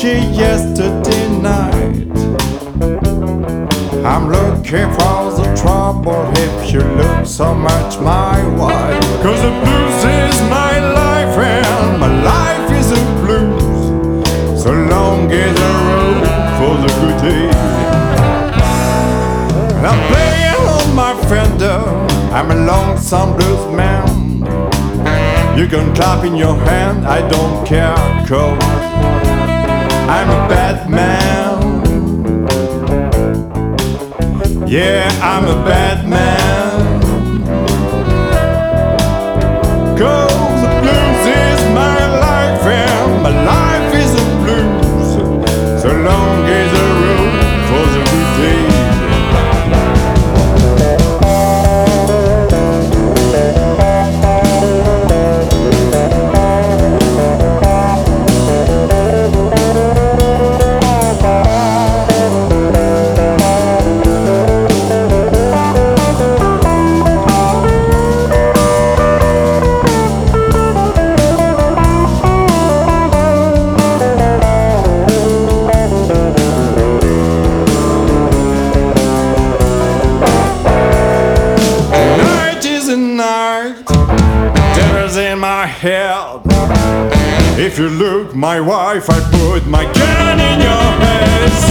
lucky yesterday night. I'm looking for the trouble if you look so much my way. 'Cause the blues is my life and my life is a blues. So long is the road for the good day. I'm playing on my fender, I'm a lonesome blues man. You can clap in your hand, I don't care, 'cause I'm a bad man. Yeah, I'm a bad man. 'Cause the blues is my life and my life is a blues. So long is the road for the good days. In my head. If you look my wife, I put my gun in your head.